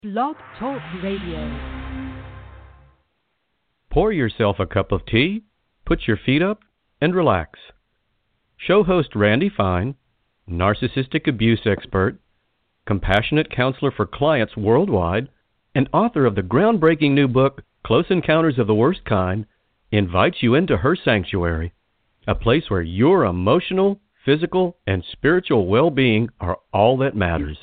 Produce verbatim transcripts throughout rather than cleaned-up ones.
Blog Talk Radio. Pour yourself a cup of tea, put your feet up, and relax. Show host Randy Fine, narcissistic abuse expert, compassionate counselor for clients worldwide, and author of the groundbreaking new book, Close Encounters of the Worst Kind, invites you into her sanctuary, a place where your emotional, physical, and spiritual well-being are all that matters.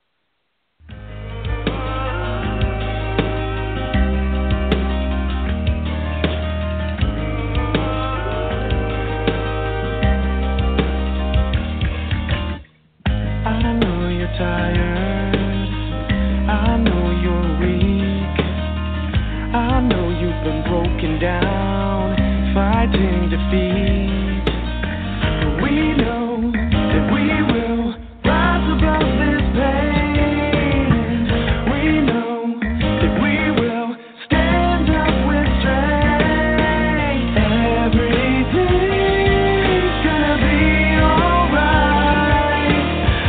I know you're tired, I know you're weak, I know you've been broken down, fighting defeat, but we know that we will rise above this pain, we know that we will stand up with strength, everything's gonna be alright.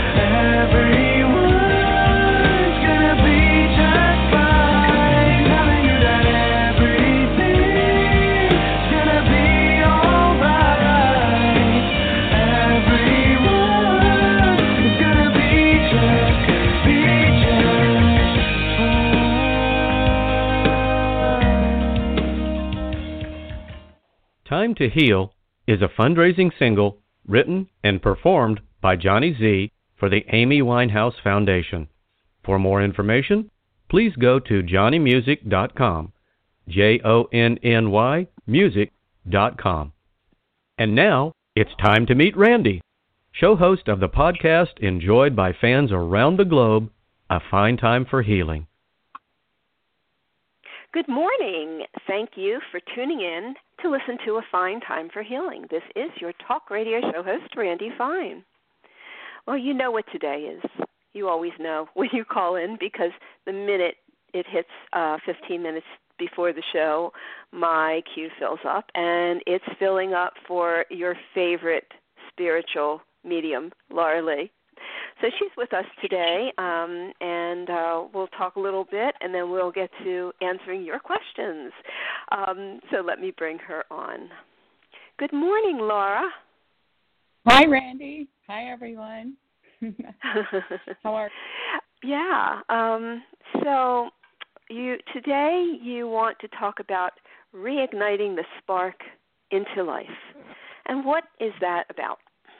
Everyone's gonna be just fine. Telling you that everything's gonna be alright. Everyone's gonna be just, be just fine. Time to Heal is a fundraising single written and performed by Johnny Z for the Amy Winehouse Foundation. For more information, please go to johnny music dot com, J O N N Y music dot com. And now, it's time to meet Randy, show host of the podcast enjoyed by fans around the globe, A Fine Time for Healing. Good morning. Thank you for tuning in to listen to A Fine Time for Healing. This is your talk radio show host, Randy Fine. Well, you know what today is. You always know when you call in, because the minute it hits uh, fifteen minutes before the show, my queue fills up, and it's filling up for your favorite spiritual medium, Laura Lee. So she's with us today, um, and uh, we'll talk a little bit, and then we'll get to answering your questions. Um, so let me bring her on. Good morning, Laura. Hi, Randy. Hi, everyone. How are you? Yeah. Um, so you today you want to talk about reigniting the spark into life. And what is that about?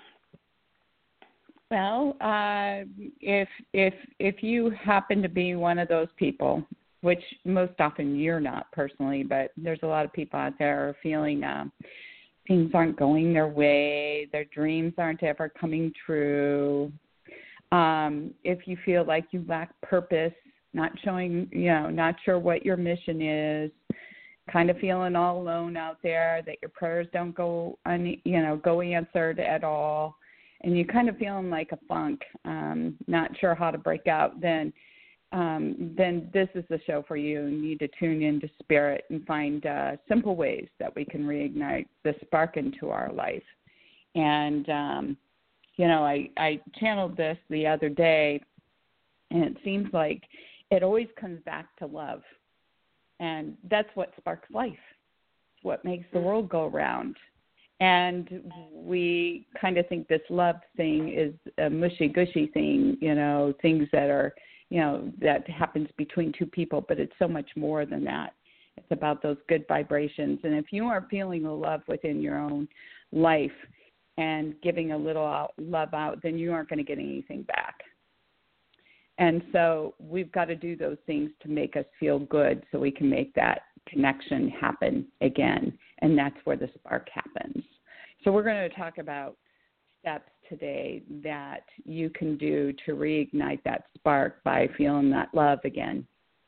Well, uh, if if if you happen to be one of those people, which most often you're not personally, but there's a lot of people out there who are feeling uh, things aren't going their way, their dreams aren't ever coming true. Um, if you feel like you lack purpose, not showing, you know, not sure what your mission is, kind of feeling all alone out there, that your prayers don't go, un, you know, go answered at all, and you kind of feeling like a funk, um, not sure how to break out, then um, then this is the show for you. You need to tune into spirit and find uh, simple ways that we can reignite the spark into our life. And, um, you know, I, I channeled this the other day, and it seems like it always comes back to love. And that's what sparks life. It's what makes the world go round. And we kind of think this love thing is a mushy-gushy thing, you know, things that are, you know, that happens between two people, but it's so much more than that. It's about those good vibrations. And if you are feeling the love within your own life and giving a little out, love out, then you aren't going to get anything back. And so we've got to do those things to make us feel good so we can make that connection happen again. And that's where the spark happens. So we're going to talk about steps today that you can do to reignite that spark by feeling that love again.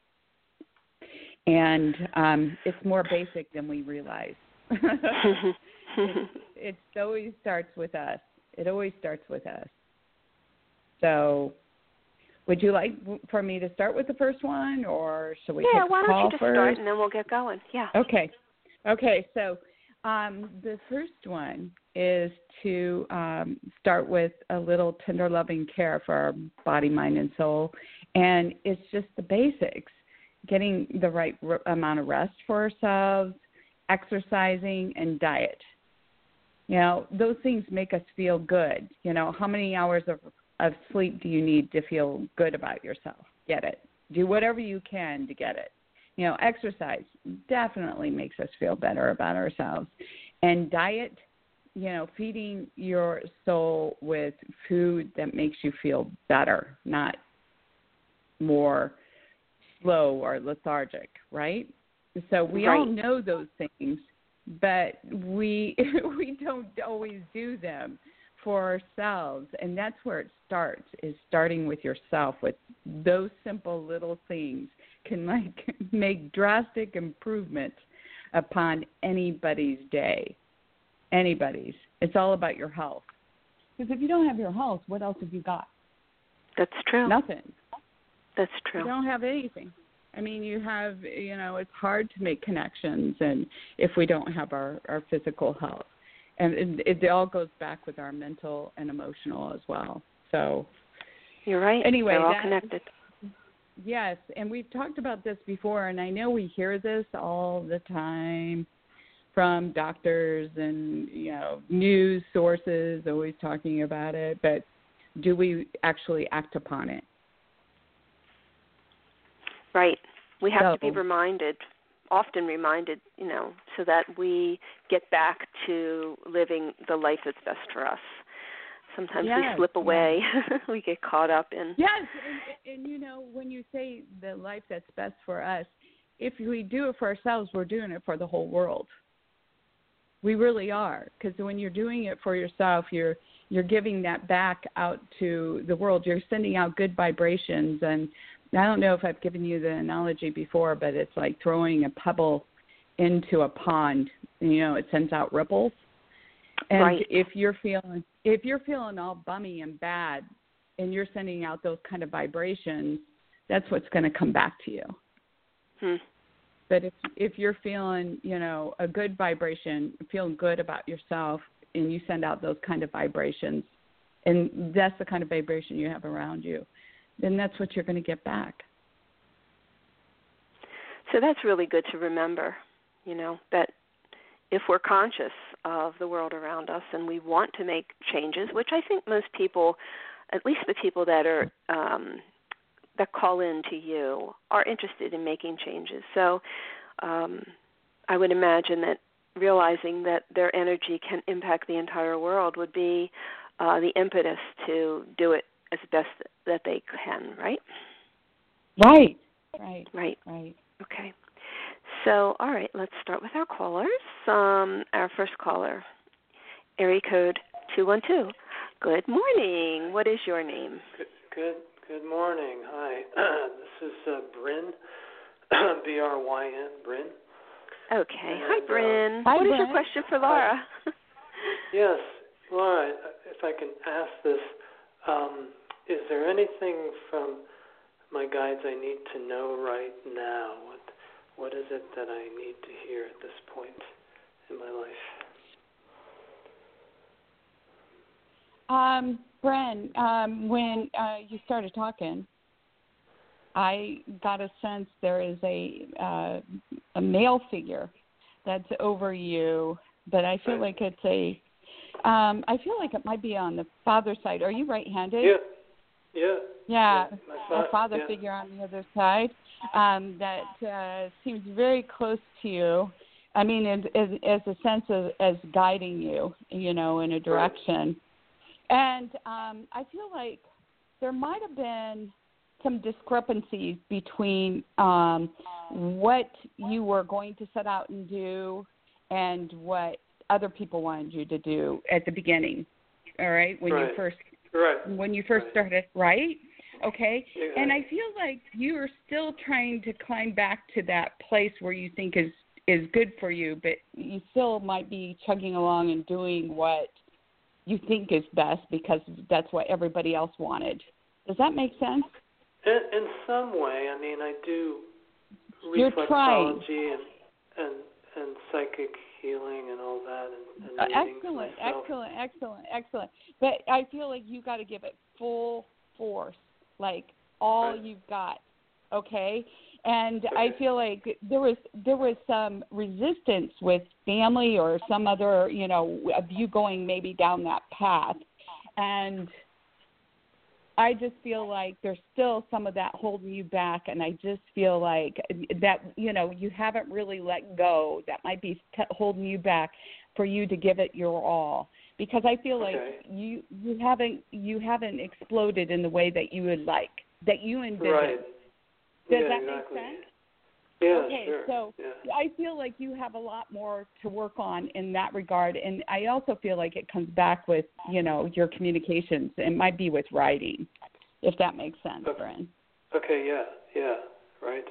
And um, it's more basic than we realize. it, it always starts with us. It always starts with us. So would you like for me to start with the first one, or should we yeah, take a why call don't you just first? start, and then we'll get going. Yeah. Okay. Okay, so um, the first one is to um, start with a little tender loving care for our body, mind, and soul. And it's just the basics, getting the right r- amount of rest for ourselves, exercising, and diet. You know, those things make us feel good. You know, how many hours of, of sleep do you need to feel good about yourself? Get it. Do whatever you can to get it. You know, exercise definitely makes us feel better about ourselves. And diet, you know, feeding your soul with food that makes you feel better, not more slow or lethargic, right? So we Right. all know those things, but we we don't always do them for ourselves. And that's where it starts, is starting with yourself. With those simple little things can like make drastic improvements upon anybody's day. Anybody's. It's all about your health. Because if you don't have your health, what else have you got? That's true. Nothing. That's You true. don't have anything. I mean, you have, you know, it's hard to make connections and if we don't have our, our physical health. And it, it all goes back with our mental and emotional as well. So You're right. anyway, They're all that- connected. Yes, and we've talked about this before, and I know we hear this all the time from doctors and, you know, news sources always talking about it, but do we actually act upon it? Right. We have to be So- reminded, often reminded, you know, so that we get back to living the life that's best for us. Sometimes we Yes, slip yes. away. We get caught up in. Yes, and, and, you know, when you say the life that's best for us, if we do it for ourselves, we're doing it for the whole world. We really are, because when you're doing it for yourself, you're you're giving that back out to the world. You're sending out good vibrations, and I don't know if I've given you the analogy before, but it's like throwing a pebble into a pond. You know, it sends out ripples. And Right. if you're feeling if you're feeling all bummy and bad, and you're sending out those kind of vibrations, that's what's going to come back to you. Hmm. But if if you're feeling, you know, a good vibration, feeling good about yourself, and you send out those kind of vibrations, and that's the kind of vibration you have around you, then that's what you're going to get back. So that's really good to remember, you know, that if we're conscious of the world around us and we want to make changes, which I think most people, at least the people that are um, that call in to you, are interested in making changes. So um, I would imagine that realizing that their energy can impact the entire world would be uh, the impetus to do it as best that they can, right? Right. Right. Right. Right. Okay. So, all right, let's start with our callers. Um, our first caller, area code two one two. Good morning. What is your name? Good, good, good morning. Hi. This is uh, Bryn, B R Y N, Bryn. Okay. Hi, And, uh, Bryn. Hi, What is your Bryn. question for Laura? Yes, Laura, if I can ask this, um, is there anything from my guides I need to know right now? What, what is it that I need to hear at this point in my life? Um, Bren, um, when uh, you started talking, I got a sense there is a uh, a male figure that's over you, but I feel like it's a. Um, I feel like it might be on the father side. Are you right-handed? Yeah, yeah. Yeah, Yeah, my a fa- father yeah. figure on the other side um, that uh, seems very close to you. I mean, as, as, as a sense of as guiding you, you know, in a direction. And um, I feel like there might have been some discrepancies between um, what you were going to set out and do and what other people wanted you to do at the beginning. All right, when Right. you first Right. when you first Right. started, right? Okay. Exactly. And I feel like you are still trying to climb back to that place where you think is is good for you, but you still might be chugging along and doing what you think is best because that's what everybody else wanted. Does that make sense? In, in some way, I mean, I do You're trying. reflexology and, and and psychic healing and all that, and, and Uh, readings excellent, myself. excellent, excellent, excellent. But I feel like you got to give it full force, like all right. you've got, okay? And Okay. I feel like there was there was some resistance with family or some other, you know, of you going maybe down that path. And I just feel like there's still some of that holding you back, and I just feel like that, you know, you haven't really let go. That might be t- holding you back for you to give it your all, because I feel like Okay. you you haven't you haven't exploded in the way that you would like, that you envision. Right. Does yeah, that exactly. make sense? Yeah, Okay, sure. so yeah. I feel like you have a lot more to work on in that regard, and I also feel like it comes back with, you know, your communications. It might be with writing, if that makes sense, Okay. Bryn. Okay, yeah, yeah, right.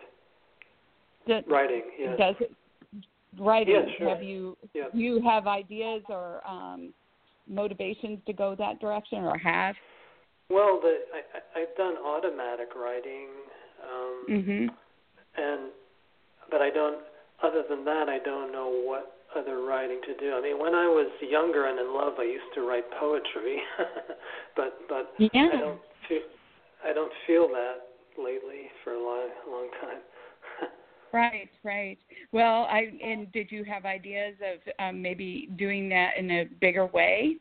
Does, Writing, yes. Does it, writing, Yeah, sure. have you, Yeah. do you have ideas or um, motivations to go that direction, or have? Well, the, I, I, I've done automatic writing, um, Mm-hmm. and but I don't. Other than that, I don't know what other writing to do. I mean, when I was younger and in love, I used to write poetry, but but Yeah. I don't feel I don't feel that lately for a long long time. Right, right. Well, I and did you have ideas of um, maybe doing that in a bigger way,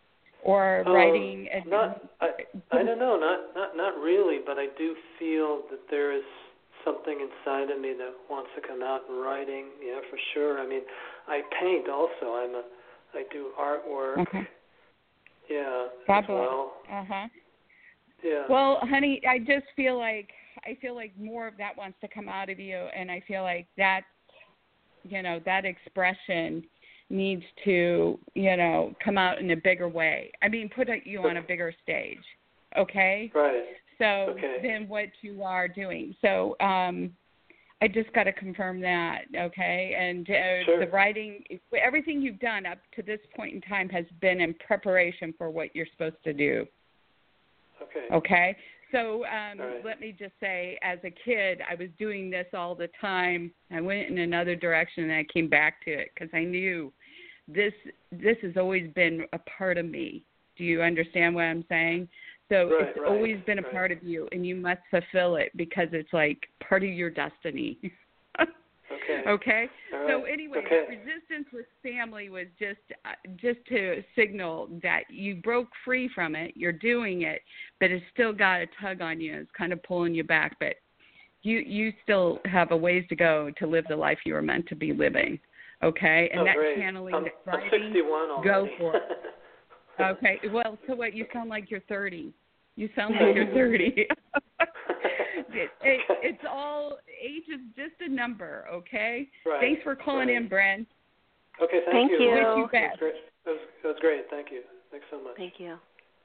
or Um, writing? A, not, I, I don't know, not, not, not really, but I do feel that there is something inside of me that wants to come out in writing. Yeah, for sure. I mean, I paint also. I'm a, I do artwork. Okay. Yeah, God as bless. well. Uh huh. Yeah. Well, honey, I just feel like I feel like more of that wants to come out of you, and I feel like that, you know, that expression needs to, you know, come out in a bigger way. I mean, put you on a bigger stage, okay? Right. So Okay. than what you are doing. So um, I just got to confirm that, okay? And uh, Sure. the writing, everything you've done up to this point in time has been in preparation for what you're supposed to do. Okay. Okay? So um, All right. let me just say, as a kid, I was doing this all the time. I went in another direction, and I came back to it because I knew this this has always been a part of me. Do you understand what I'm saying? So Right, it's right, always been a right. part of you, and you must fulfill it because it's like part of your destiny. Okay. Okay. All So right. anyway, Okay. that resistance with family was just uh, just to signal that you broke free from it. You're doing it, but it's still got a tug on you. It's kind of pulling you back, but you you still have a ways to go to live the life you were meant to be living. Okay, and oh, that great. channeling, I'm, that I'm writing, sixty-one already. go for it. Okay. Well, so what? You sound like you're thirty. You sound like you're thirty. it, it, it's all, age is just a number, okay? Right. Thanks for calling right. in, Bren. Okay, thank, Thank you. you. Wish you That was best. great. That was, that was great. Thank you. Thanks so much. Thank you.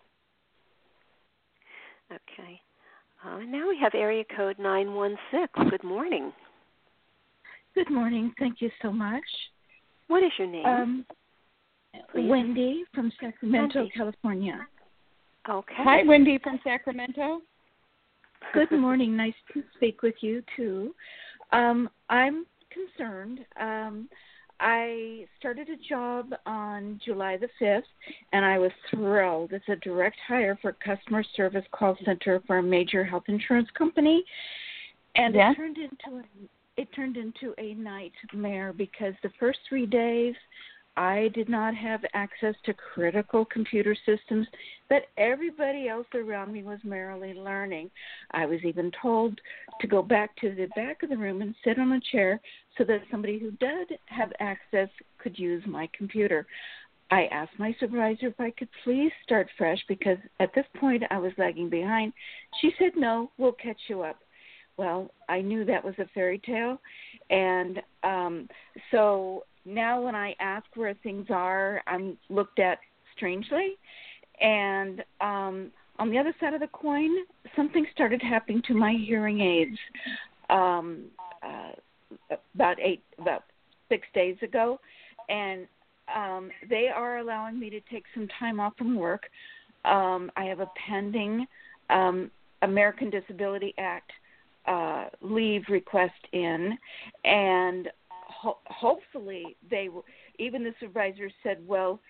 Okay. Uh, now we have area code nine one six. Good morning. Good morning. Thank you so much. What is your name? Um, Please. Wendy from Sacramento, Wendy. California. Okay. Hi, Wendy from Sacramento. Good morning. Nice to speak with you, too. Um, I'm concerned. Um, I started a job on July the fifth, and I was thrilled. It's a direct hire for customer service call center for a major health insurance company. And Yeah. it turned into a, it turned into a nightmare because the first three days I did not have access to critical computer systems that everybody else around me was merrily learning. I was even told to go back to the back of the room and sit on a chair so that somebody who did have access could use my computer. I asked my supervisor if I could please start fresh because at this point I was lagging behind. She said, no, we'll catch you up. Well, I knew that was a fairy tale, and um, so now when I ask where things are, I'm looked at strangely. And um, on the other side of the coin, something started happening to my hearing aids um, uh, about eight, about six days ago, and um, they are allowing me to take some time off from work. Um, I have a pending um, American Disability Act uh, leave request in, and ho- hopefully they will. Even the supervisor said, well,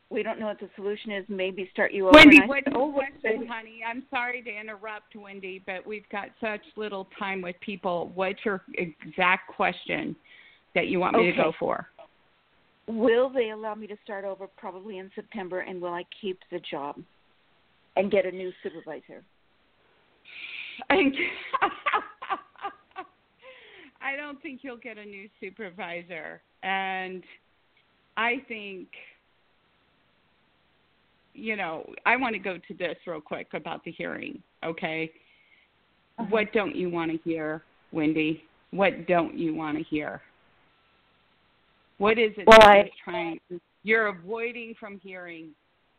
We don't know what the solution is. Maybe start you over. Wendy, And I what's said, the oh, what's question, the- honey? I'm sorry to interrupt, Wendy, but we've got such little time with people. What's your exact question that you want me Okay. to go for? Will they allow me to start over probably in September, and will I keep the job and get a new supervisor? I I don't think you'll get a new supervisor. And I think, you know, I want to go to this real quick about the hearing, okay? Uh-huh. What don't you want to hear, Wendy? What don't you want to hear? What is it well, that I, you're trying, you're avoiding from hearing?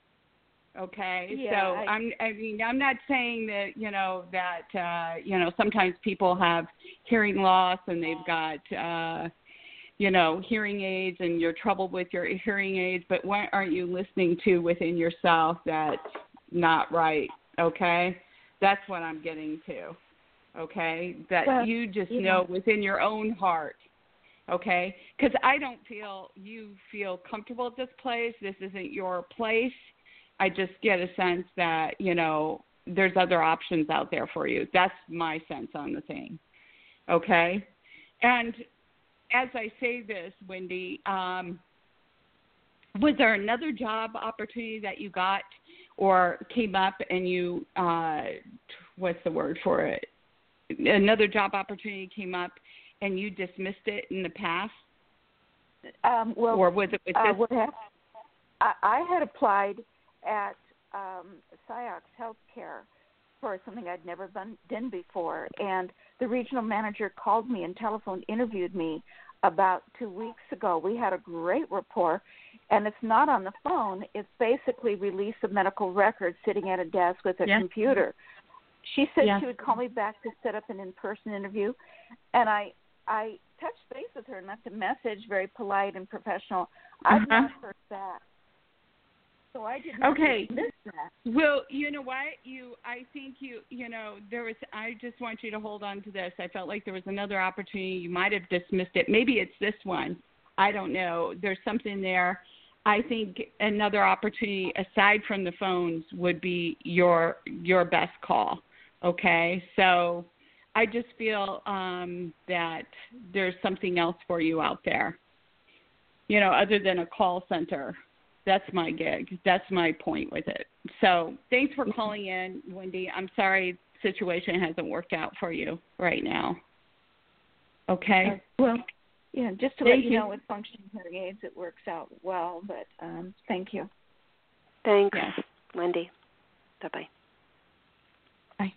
Okay, yeah, so I, I'm. I mean, I'm not saying that you know that uh, you know sometimes people have hearing loss and they've got uh, you know hearing aids and you're troubled with your hearing aids, but what aren't you listening to within yourself that's not right? Okay, that's what I'm getting to. Okay, that well, you just yeah. know within your own heart. Okay, because I don't feel you feel comfortable at this place. This isn't your place. I just get a sense that, you know, there's other options out there for you. That's my sense on the thing. Okay? And as I say this, Wendy, um, was there another job opportunity that you got or came up and you, uh, what's the word for it? Another job opportunity came up and you dismissed it in the past? Um, well, or was it with uh, this? what happened, I, I had applied at um, Ciox Healthcare for something I'd never done, done before, and the regional manager called me and telephone interviewed me about two weeks ago. We had a great rapport, and it's not on the phone. It's basically release of medical records sitting at a desk with a Yeah. computer. She said Yeah. she would call me back to set up an in-person interview, and I I touched base with her and left a message, very polite and professional. I've Uh-huh. not heard back. So I did not Okay. dismiss that. Well, you know what? You, I think you, you know, there was. I just want you to hold on to this. I felt like there was another opportunity. You might have dismissed it. Maybe it's this one. I don't know. There's something there. I think another opportunity aside from the phones would be your your best call. Okay, so I just feel um, that there's something else for you out there. You know, other than a call center. That's my gig. That's my point with it. So thanks for calling in, Wendy. I'm sorry the situation hasn't worked out for you right now. Okay? Uh, well, yeah, just to Thank let you, you. know, with functioning hearing aids, it works out well, but um, thank you. Thanks, Yes. Wendy. Bye-bye. Bye.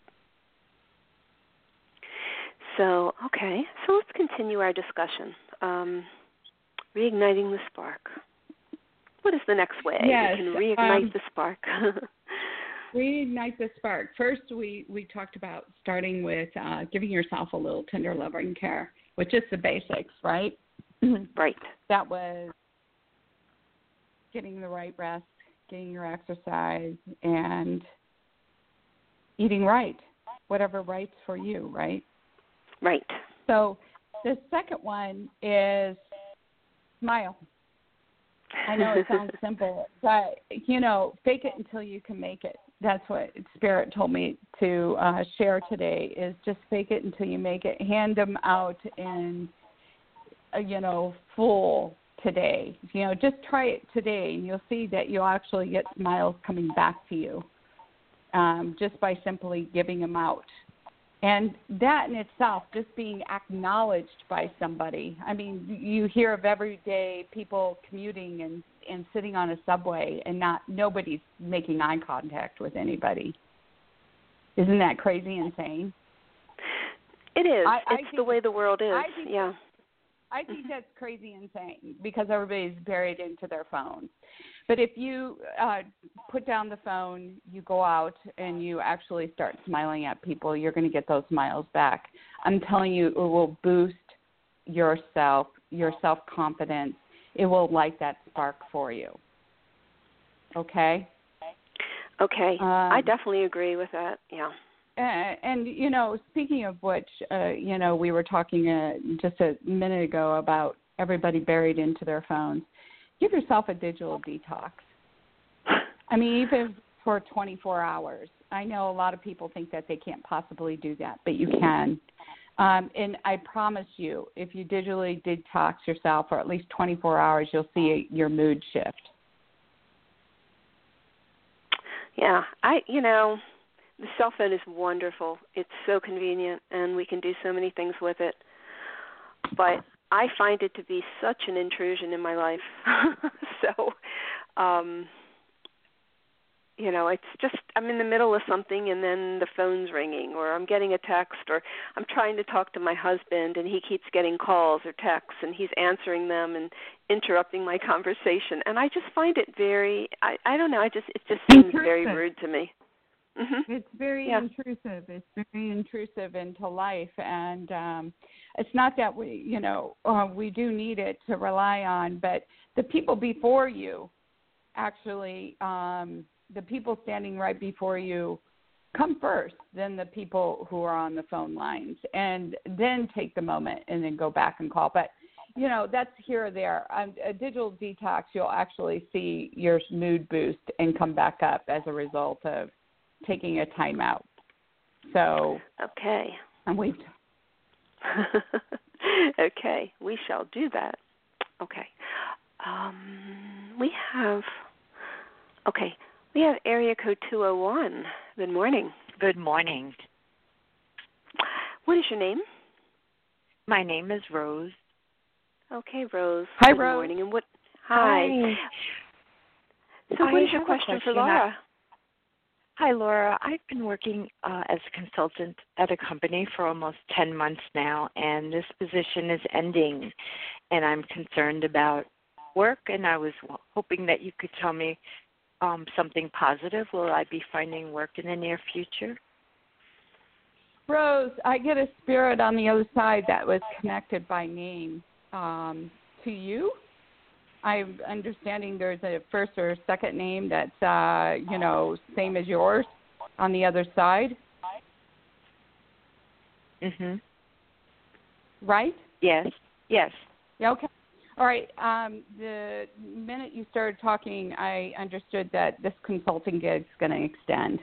So, okay, so let's continue our discussion. Um, reigniting the spark. What is the next way Yes, we can reignite um, the spark? Reignite the spark. First, we, we talked about starting with uh, giving yourself a little tender loving care, which is the basics, right? Right. That was getting the right rest, getting your exercise, and eating right, whatever right's for you, right? Right. So the second one is smile. I know it sounds simple, but, you know, fake it until you can make it. That's what Spirit told me to uh, share today is just fake it until you make it. Hand them out in, uh, you know, full today. You know, just try it today, and you'll see that you'll actually get smiles coming back to you um, just by simply giving them out. And that in itself, just being acknowledged by somebody. I mean, you hear of everyday people commuting and, and sitting on a subway and not nobody's making eye contact with anybody. Isn't that crazy insane? It is. I- I it's the think- way the world is. I think yeah. I think that's crazy insane because everybody's buried into their phones. But if you uh, put down the phone, you go out, and you actually start smiling at people, you're going to get those smiles back. I'm telling you, it will boost yourself, your self-confidence. It will light that spark for you. Okay? Okay. Um, I definitely agree with that. Yeah. And, and, you know, speaking of which, uh, you know, we were talking uh, just a minute ago about everybody buried into their phones. Give yourself a digital detox. I mean, even for twenty-four hours. I know a lot of people think that they can't possibly do that, but you can. Um, and I promise you, if you digitally detox yourself for at least twenty-four hours, you'll see your mood shift. Yeah, I, you know, the cell phone is wonderful. It's so convenient, and we can do so many things with it. But I find it to be such an intrusion in my life. so, um, you know, it's just I'm in the middle of something, and then the phone's ringing, or I'm getting a text, or I'm trying to talk to my husband, and he keeps getting calls or texts, and he's answering them and interrupting my conversation. And I just find it very, I, I don't know, I just it just seems Intrusive. very rude to me. Mm-hmm. It's very yeah. intrusive. It's very intrusive into life, and um, it's not that we, you know, uh, we do need it to rely on, but the people before you, actually, um, the people standing right before you, come first. Then the people who are on the phone lines, and then take the moment and then go back and call. But you know, that's here or there. Um, a digital detox, you'll actually see your mood boost and come back up as a result of taking a time out. So okay, and we okay, we shall do that. Okay, um, we have okay, we have area code two oh one. Good morning. Good morning. What is your name? My name is Rose. Okay, Rose. Hi, Good Rose. morning. And what? Hi. Hi. So, what I is your have a question, for question. Laura? Hi, Laura. I've been working uh, as a consultant at a company for almost ten months now, and this position is ending, and I'm concerned about work, and I was hoping that you could tell me um, something positive. Will I be finding work in the near future? Rose, I get a spirit on the other side that was connected by name um, to you. I'm understanding there's a first or second name that's, uh, you know, same as yours on the other side. Mhm. Right? Yes. Yes. Yeah, okay. All right. Um, the minute you started talking, I understood that this consulting gig is going to extend.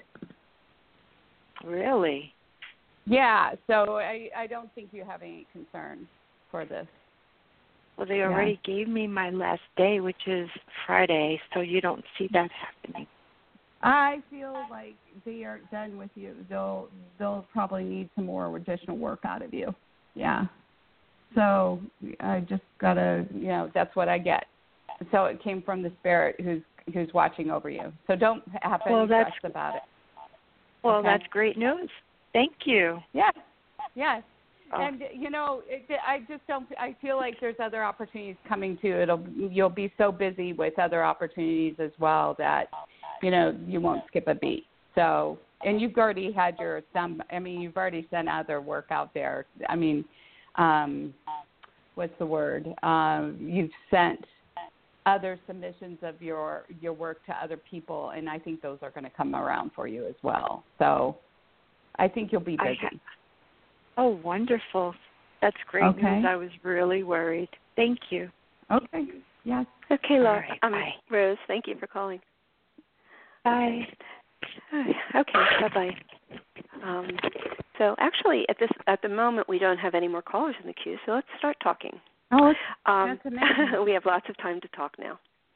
Really? Yeah, so I, I don't think you have any concern for this. Well, they already yeah. gave me my last day, which is Friday, so you don't see that happening. I feel like they aren't done with you. They'll they'll probably need some more additional work out of you. Yeah. So I just gotta, you know, that's what I get. So it came from the spirit who's who's watching over you. So don't have any well, stress about it. Well, okay? That's great news. Thank you. Yes. Yes. Oh. And you know, it, I just don't. I feel like there's other opportunities coming too. It'll you'll be so busy with other opportunities as well that, you know, you won't skip a beat. So, and you've already had your some. I mean, you've already sent other work out there. I mean, um, what's the word? Um, you've sent other submissions of your your work to other people, and I think those are going to come around for you as well. So, I think you'll be busy. Ha- oh, wonderful. That's great okay. news. I was really worried. Thank you. Okay. Yes. Okay, Laura. Right, um, bye. Rose, thank you for calling. Bye. Okay, bye-bye. Um, so actually, at this at the moment, we don't have any more callers in the queue, so let's start talking. Oh, um, that's amazing. We have lots of time to talk now.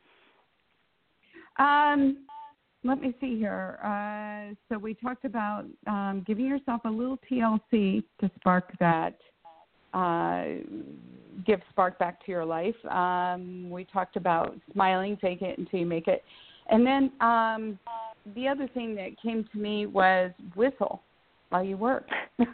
Um, let me see here. Uh, so we talked about um, giving yourself a little T L C to spark that, uh, give spark back to your life. Um, we talked about smiling, fake it until you make it. And then um, the other thing that came to me was whistle while you work. Like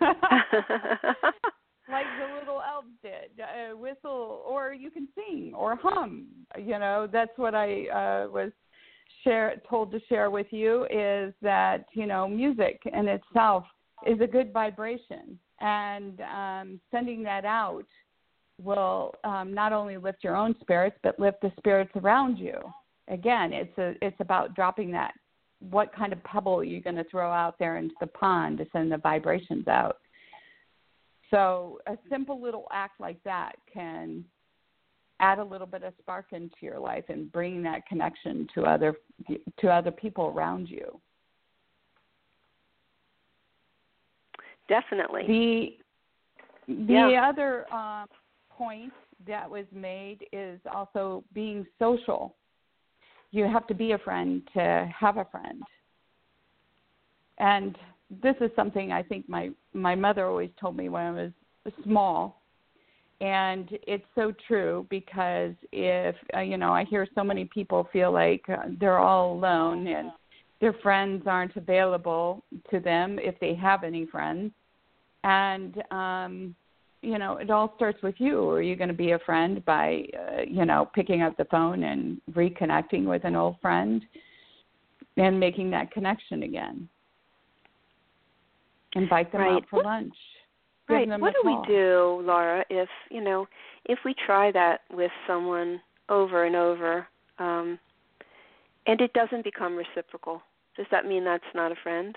the little elves did, uh, whistle, or you can sing or hum. You know, that's what I uh, was share told to share with you is that, you know, music in itself is a good vibration, and um, sending that out will um, not only lift your own spirits but lift the spirits around you. Again, it's a it's about dropping that. What kind of pebble are you going to throw out there into the pond to send the vibrations out? So a simple little act like that can add a little bit of spark into your life and bring that connection to other to other people around you. Definitely. The the yeah. other um, point that was made is also being social. You have to be a friend to have a friend. And this is something I think my, my mother always told me when I was small. And it's so true because if, uh, you know, I hear so many people feel like uh, they're all alone and their friends aren't available to them if they have any friends. And, um, you know, it all starts with you. Are you going to be a friend by, uh, you know, picking up the phone and reconnecting with an old friend and making that connection again? Invite them right. out for lunch. Right. What do we do, Laura, if, you know, if we try that with someone over and over um, and it doesn't become reciprocal? Does that mean that's not a friend?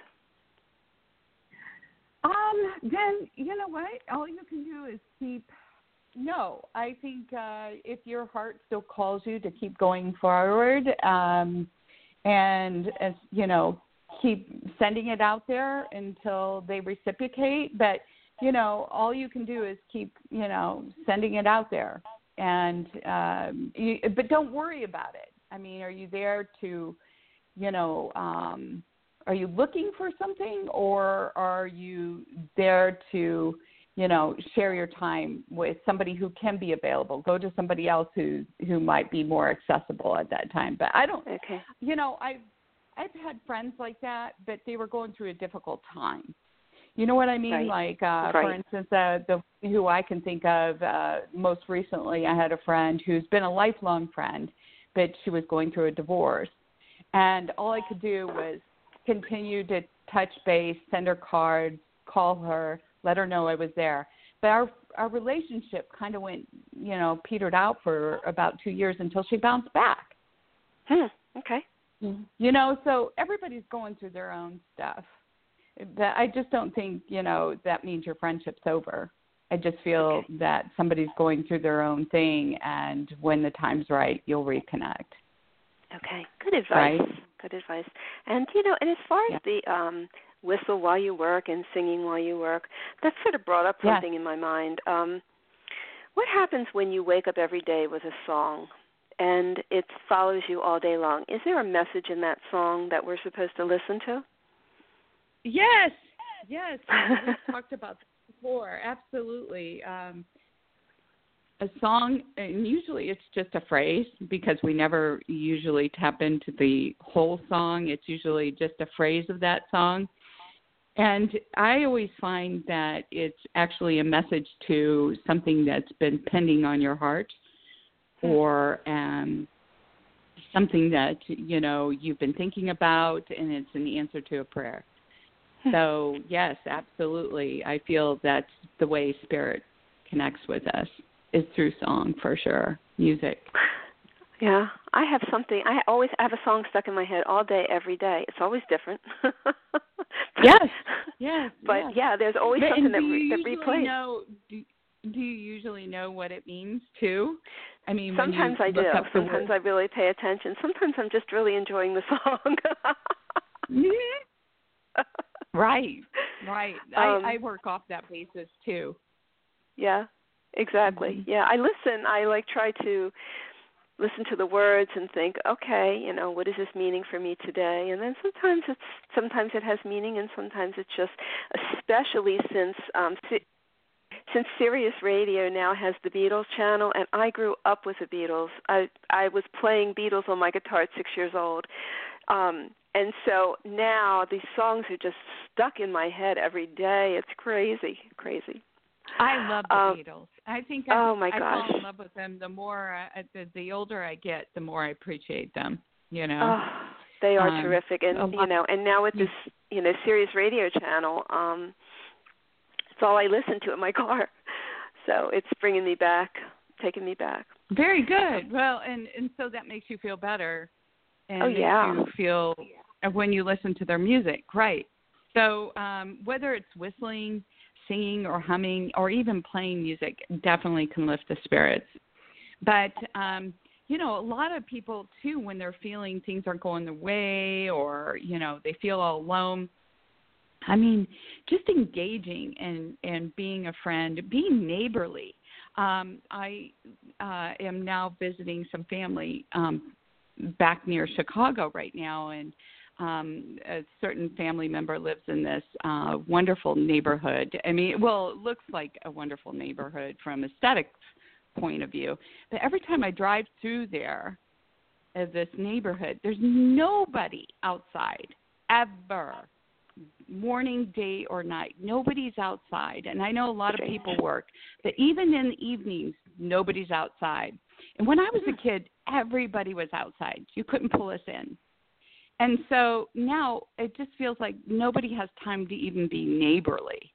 Um, then, you know what? All you can do is keep, no, I think uh, if your heart still calls you to keep going forward um, and, as you know, keep sending it out there until they reciprocate. But, you know, all you can do is keep, you know, sending it out there. And, um, you, but don't worry about it. I mean, are you there to, you know, um, are you looking for something, or are you there to, you know, share your time with somebody who can be available? Go to somebody else who who might be more accessible at that time. But I don't, okay. you know, I've, I've had friends like that, but they were going through a difficult time. You know what I mean? Right. Like, uh, right. for instance, uh, the who I can think of uh, most recently, I had a friend who's been a lifelong friend, but she was going through a divorce. And all I could do was continue to touch base, send her cards, call her, let her know I was there. But our our relationship kind of went, you know, petered out for about two years until she bounced back. Hmm. Okay. You know, so everybody's going through their own stuff. But I just don't think, you know, that means your friendship's over. I just feel okay. that somebody's going through their own thing, and when the time's right, you'll reconnect. Okay. Good advice. Right? Good advice. And, you know, and as far as yeah. the um, whistle while you work and singing while you work, that sort of brought up something yeah. in my mind. Um, what happens when you wake up every day with a song and it follows you all day long? Is there a message in that song that we're supposed to listen to? Yes. Yes. We've talked about this before. Absolutely. Um, a song, and usually it's just a phrase because we never usually tap into the whole song. It's usually just a phrase of that song. And I always find that it's actually a message to something that's been pending on your heart, or um, something that, you know, you've been thinking about, and it's an answer to a prayer. So, yes, absolutely. I feel that's the way Spirit connects with us, is through song, for sure, music. Yeah, I have something. I always have a song stuck in my head all day, every day. It's always different. but, yes, yes. But, yes. yeah, there's always but, something that, do re- that replays. Know, do, do you usually know what it means, too? I mean, Sometimes when you I look do. up the Sometimes word. I really pay attention. Sometimes I'm just really enjoying the song. Right, right. Um, I, I work off that basis, too. Yeah, exactly. Mm-hmm. Yeah, I listen. I, like, try to listen to the words and think, okay, you know, what is this meaning for me today? And then sometimes it's sometimes it has meaning, and sometimes it's just, especially since um, since Sirius Radio now has the Beatles channel, and I grew up with the Beatles. I I was playing Beatles on my guitar at six years old. Um, and so now these songs are just stuck in my head every day. It's crazy, crazy. I love the um, Beatles. I think oh I, my I gosh. fall in love with them. The more, I, the, the older I get, the more I appreciate them. You know, oh, they are um, terrific, and you know, and now with this, you know, Sirius Radio channel, um, it's all I listen to in my car. So it's bringing me back, taking me back. Very good. Well, and and so that makes you feel better, and oh makes yeah, you feel when you listen to their music, right? So um, whether it's whistling, singing, or humming, or even playing music, definitely can lift the spirits. But um, you know, a lot of people too, when they're feeling things aren't going their way, or you know, they feel all alone. I mean, just engaging and and being a friend, being neighborly. Um, I uh, am now visiting some family um, back near Chicago right now, and um, a certain family member lives in this uh, wonderful neighborhood. I mean, well, it looks like a wonderful neighborhood from aesthetics point of view. But every time I drive through there, of this neighborhood, there's nobody outside ever. Morning, day, or night. Nobody's outside. And I know a lot of people work, but even in the evenings, nobody's outside. And when I was a kid, everybody was outside. You couldn't pull us in. And so now it just feels like nobody has time to even be neighborly.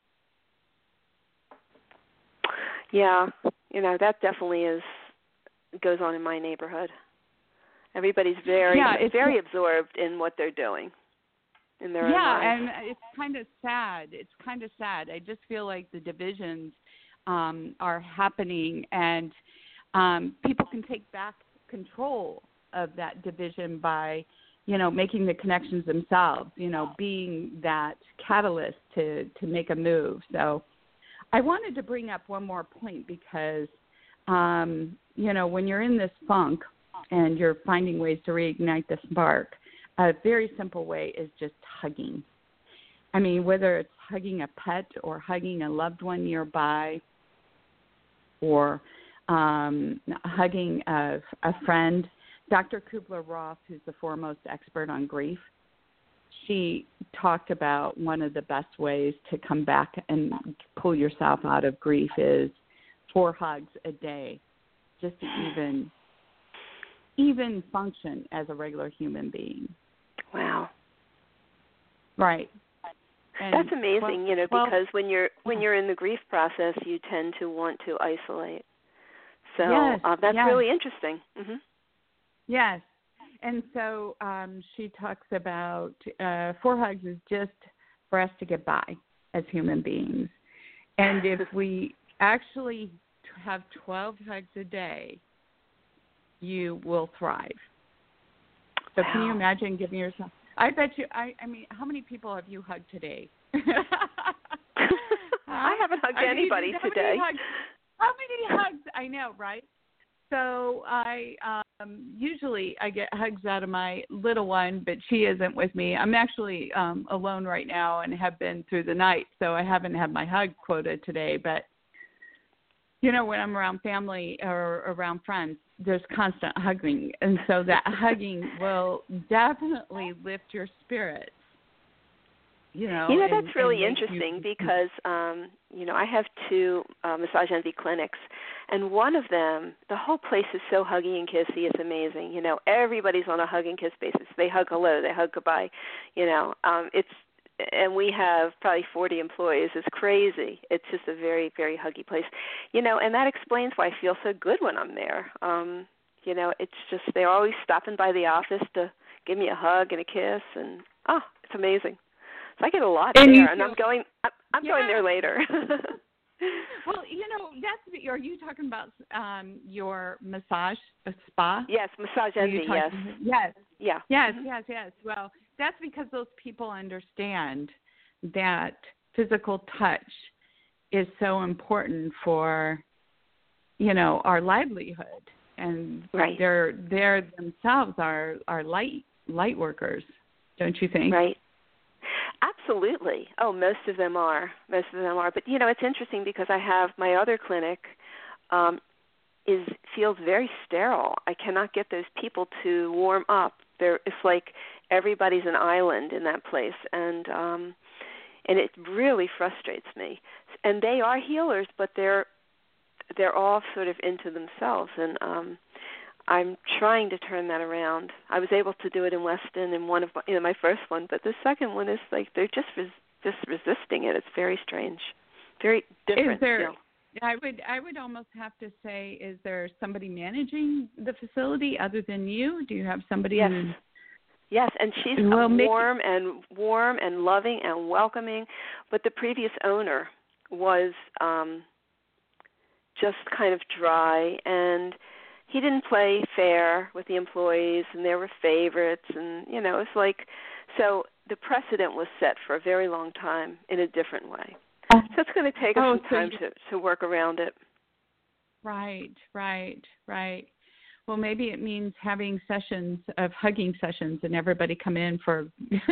Yeah, you know, that definitely is goes on in my neighborhood. Everybody's very, yeah, it's, very absorbed in what they're doing. In their yeah, own and it's kind of sad. It's kind of sad. I just feel like the divisions um, are happening, and um, people can take back control of that division by, you know, making the connections themselves, you know, being that catalyst to, to make a move. So I wanted to bring up one more point because, um, you know, when you're in this funk and you're finding ways to reignite the spark, a very simple way is just hugging. I mean, whether it's hugging a pet or hugging a loved one nearby or um, hugging a, a friend. Doctor Kubler-Ross, who's the foremost expert on grief, she talked about one of the best ways to come back and pull yourself out of grief is four hugs a day, just to even, even function as a regular human being. Wow. Right. And that's amazing, twelve, you know, twelve, because when you're when you're in the grief process, you tend to want to isolate. So yes, uh, that's yes. really interesting. Mm-hmm. Yes. And so um, she talks about uh, four hugs is just for us to get by as human beings. And if we actually have twelve hugs a day, you will thrive. So wow. Can you imagine giving yourself? I bet you. I, I mean, how many people have you hugged today? I haven't hugged I mean, anybody how today. Many hugs, how many hugs? I know, right? So I um, usually I get hugs out of my little one, but she isn't with me. I'm actually um, alone right now and have been through the night, so I haven't had my hug quota today. But you know, when I'm around family or around friends, there's constant hugging. And so that hugging will definitely lift your spirits. You know, you know and, that's really and interesting you, because, um, you know, I have two uh, Massage Envy clinics, and one of them, the whole place is so huggy and kissy. It's amazing. You know, everybody's on a hug and kiss basis. They hug hello, they hug goodbye. You know, um, it's and we have probably forty employees. It's crazy. It's just a very, very huggy place. You know, and that explains why I feel so good when I'm there. Um, you know, it's just they're always stopping by the office to give me a hug and a kiss, and oh, it's amazing. So I get a lot and there, feel, and I'm going. I'm, I'm yeah. going there later. Well, you know, that's. Are you talking about um, your massage a spa? Yes, Massage Envy. Yes. Yes. Yeah. Yes. Mm-hmm. Yes. Yes. Well, that's because those people understand that physical touch is so important for, you know, our livelihood, and right. they're they're themselves are are light light workers, don't you think? Right. Absolutely. Oh, most of them are. Most of them are. But, you know, it's interesting because I have my other clinic um, is feels very sterile. I cannot get those people to warm up. They're, it's like everybody's an island in that place, and um, and it really frustrates me. And they are healers, but they're they're all sort of into themselves, and um, I'm trying to turn that around. I was able to do it in Weston in one of my, you know, my first one, but the second one is like they're just res- just resisting it. It's very strange, very different. Is there, you know. I would I would almost have to say, is there somebody managing the facility other than you? Do you have somebody? Yes. Who, Yes, and she's well, warm and warm and loving and welcoming, but the previous owner was um, just kind of dry, and he didn't play fair with the employees, and there were favorites, and you know, it's like, so the precedent was set for a very long time in a different way. So it's going to take us oh, some so time you, to to work around it. Right, right, right. Well, maybe it means having sessions of hugging sessions, and everybody come in for,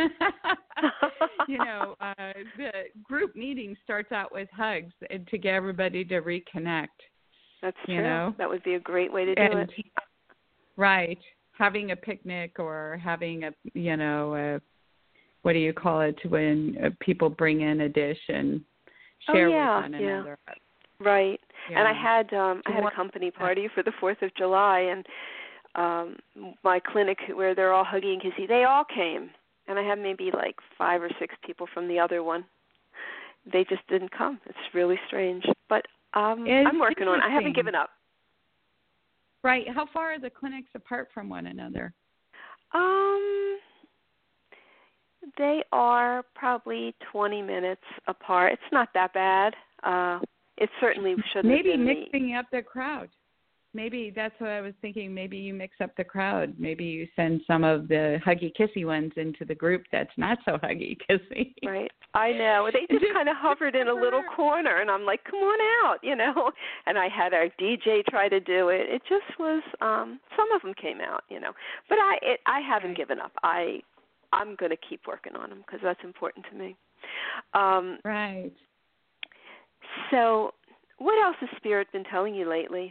you know, uh, the group meeting starts out with hugs and to get everybody to reconnect. That's you true. know? That would be a great way to do and, it. Right. Having a picnic or having a, you know, a, what do you call it, when uh, people bring in a dish and share oh, yeah, with one yeah. another. Right. Yeah. And I had um I had a company party for the fourth of July, and um my clinic where they're all hugging and kissing, they all came. And I had maybe like five or six people from the other one. They just didn't come. It's really strange. But um It's I'm working on it. I haven't given up. Right. How far are the clinics apart from one another? Um they are probably twenty minutes apart. It's not that bad. Uh It certainly shouldn't Maybe have been mixing up the crowd. Maybe that's what I was thinking. Maybe you mix up the crowd. Maybe you send some of the huggy kissy ones into the group that's not so huggy kissy. Right. I know. They just kind of hovered in a little corner, and I'm like, come on out, you know. And I had our D J try to do it. It just was. Um, some of them came out, you know. But I, it, I haven't Right. given up. I, I'm going to keep working on them because that's important to me. Um, right. So, what else has Spirit been telling you lately?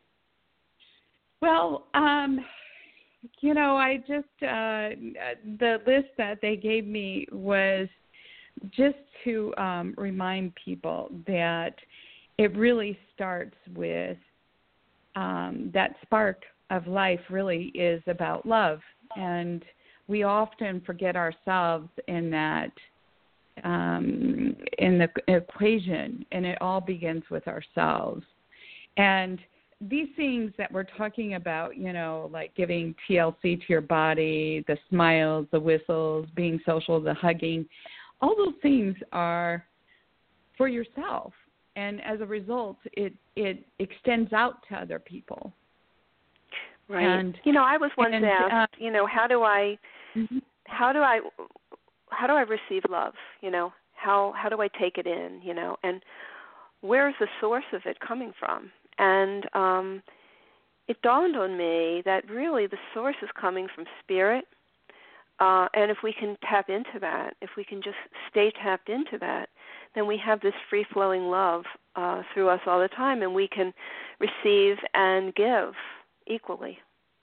Well, um, you know, I just, uh, the list that they gave me was just to um, remind people that it really starts with um, that spark of life really is about love. And we often forget ourselves in that Um, in the equation, and it all begins with ourselves. And these things that we're talking about, you know, like giving T L C to your body, the smiles, the whistles, being social, the hugging, all those things are for yourself. And as a result, it, it extends out to other people. Right. And, you know, I was once and, asked, uh, you know, how do I, mm-hmm. how do I, how do I receive love? You know, how how do I take it in? You know, and where is the source of it coming from? And um, it dawned on me that really the source is coming from Spirit. Uh, and if we can tap into that, if we can just stay tapped into that, then we have this free-flowing love uh, through us all the time, and we can receive and give equally.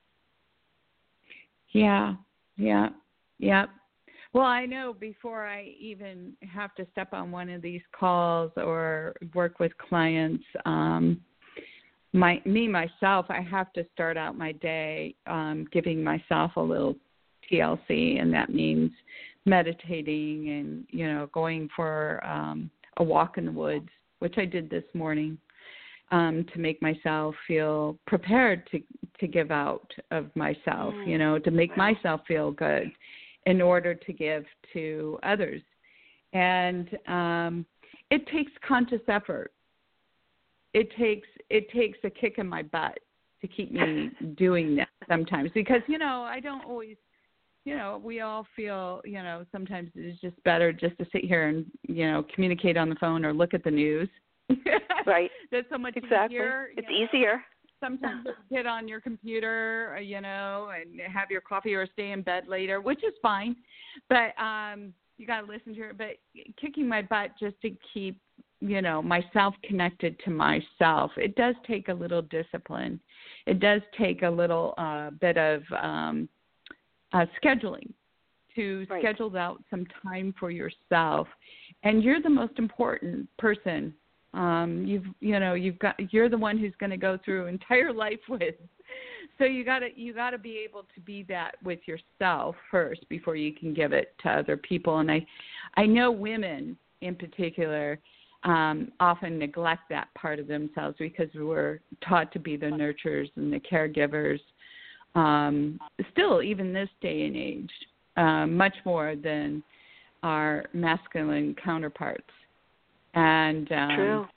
Yeah, yeah, yeah. Well, I know before I even have to step on one of these calls or work with clients, um, my me, myself, I have to start out my day um, giving myself a little T L C, and that means meditating and, you know, going for um, a walk in the woods, which I did this morning, um, to make myself feel prepared to, to give out of myself, Mm. you know, to make Wow. myself feel good in order to give to others. And um, it takes conscious effort. It takes it takes a kick in my butt to keep me doing that sometimes, because, you know, I don't always, you know, we all feel, you know, sometimes it's just better just to sit here and, you know, communicate on the phone or look at the news. Right. That's so much exactly. easier. It's you know? easier. Sometimes get on your computer, you know, and have your coffee or stay in bed later, which is fine. But um, you got to listen to it. But kicking my butt just to keep, you know, myself connected to myself, it does take a little discipline. It does take a little uh, bit of um, uh, scheduling to right. schedule out some time for yourself. And you're the most important person. Um, you've, you know, you've got, you're the one who's going to go through entire life with. So you got to, you got to be able to be that with yourself first before you can give it to other people. And I, I know women in particular um, often neglect that part of themselves because we're taught to be the nurturers and the caregivers. Um, still, even this day and age, uh, much more than our masculine counterparts. And um, True.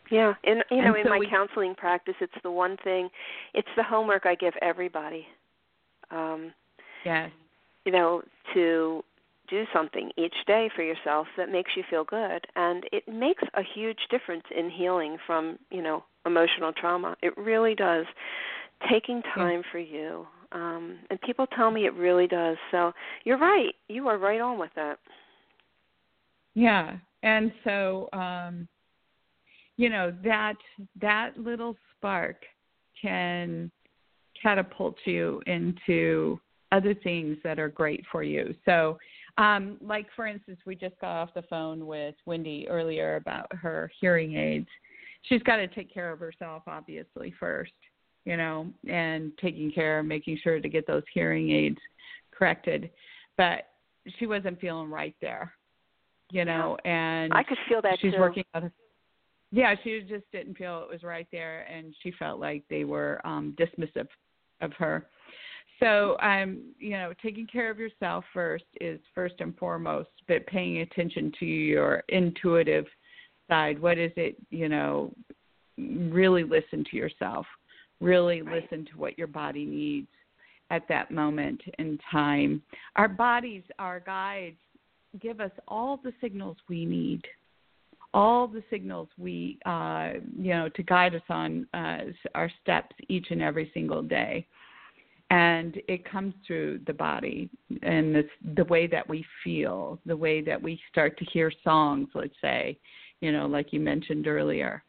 Yeah, and you know, And in so my we, counseling practice, it's the one thing, it's the homework I give everybody. Um, yes. You know, to do something each day for yourself that makes you feel good, and it makes a huge difference in healing from, you know, emotional trauma. It really does. Taking time yeah. for you, um, and people tell me it really does. So you're right. You are right on with that. Yeah, and so um, you know that that little spark can catapult you into other things that are great for you. So, um, like for instance, we just got off the phone with Wendy earlier about her hearing aids. She's got to take care of herself, obviously, first, you know, and taking care of making sure to get those hearing aids corrected. But she wasn't feeling right there, you know, and I could feel that she's too. working on it. Yeah, she just didn't feel it was right there, and she felt like they were um, dismissive of her. So, um, you know, taking care of yourself first is first and foremost, but paying attention to your intuitive side. What is it, you know, really listen to yourself. Really right. listen to what your body needs at that moment in time. Our bodies, our guides, give us all the signals we need. All the signals we, uh, you know, to guide us on uh, our steps each and every single day. And it comes through the body and this, the way that we feel, the way that we start to hear songs, let's say, you know, like you mentioned earlier,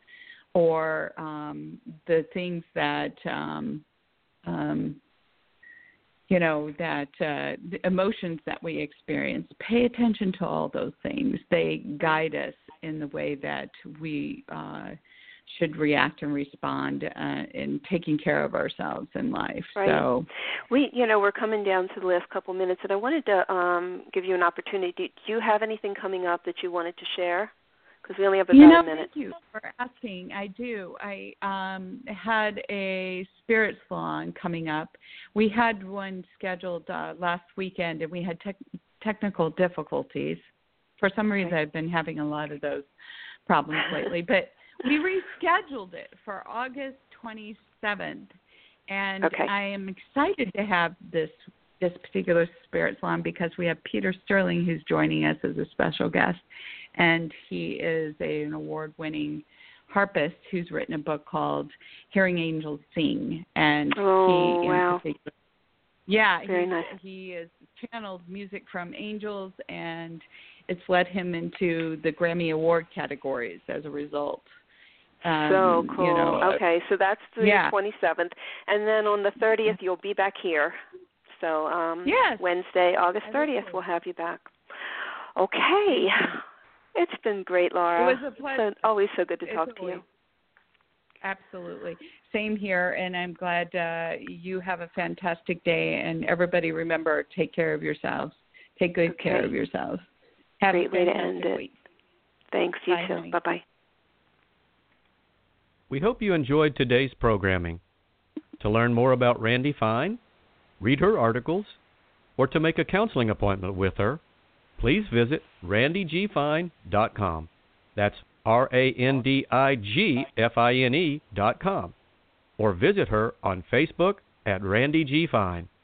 or um, the things that, um, um, you know, that uh, the emotions that we experience. Pay attention to all those things. They guide us in the way that we uh, should react and respond uh, in taking care of ourselves in life. Right. So we, you know, we're coming down to the last couple minutes, and I wanted to um, give you an opportunity. Do, do you have anything coming up that you wanted to share? Because we only have about you know, a minute. Thank you for asking. I do. I um, had a spirit salon coming up. We had one scheduled uh, last weekend, and we had te- technical difficulties. For some reason, okay. I've been having a lot of those problems lately. But we rescheduled it for August twenty-seventh, and okay. I am excited to have this this particular spirit salon because we have Peter Sterling who's joining us as a special guest, and he is a, an award-winning harpist who's written a book called Hearing Angels Sing, and oh, he wow. in particular, yeah, Very he, nice. he has channeled music from angels, and it's led him into the Grammy Award categories as a result. Um, so cool. You know, okay, so that's the yeah. twenty-seventh. And then on the thirtieth, you'll be back here. So um, yes. Wednesday, August thirtieth, we'll have you back. Okay. It's been great, Laura. It was a pleasure. So, always so good to it's talk always, to you. Absolutely. Same here, and I'm glad uh, you have a fantastic day. And everybody remember, take care of yourselves. Take good okay. care of yourselves. Have great a way to fantastic end it. week. Thanks, you Bye, too. honey. Bye-bye. We hope you enjoyed today's programming. To learn more about Randi Fine, read her articles, or to make a counseling appointment with her, please visit randy g fine dot com. That's R A N D I G F I N E dot com. Or visit her on Facebook at Randi G. Fine.